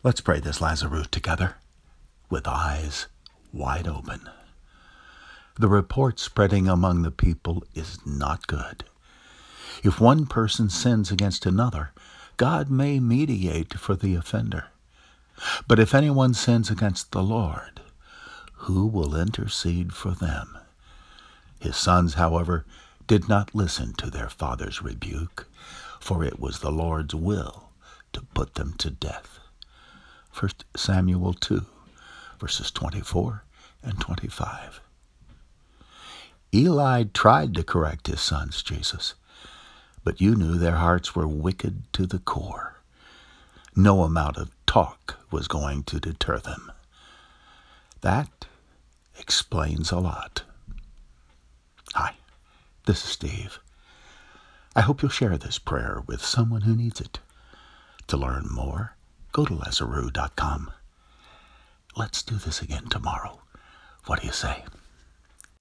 Let's pray this Lazarus together, with eyes wide open. The report spreading among the people is not good. If one person sins against another, God may mediate for the offender. But if anyone sins against the Lord, who will intercede for them? His sons, however, did not listen to their father's rebuke, for it was the Lord's will to put them to death. 1 Samuel 2, verses 24 and 25. Eli tried to correct his sons, Jesus, but you knew their hearts were wicked to the core. No amount of talk was going to deter them. That explains a lot. Hi, this is Steve. I hope you'll share this prayer with someone who needs it. To learn more, go to Lazarus.com. Let's do this again tomorrow. What do you say?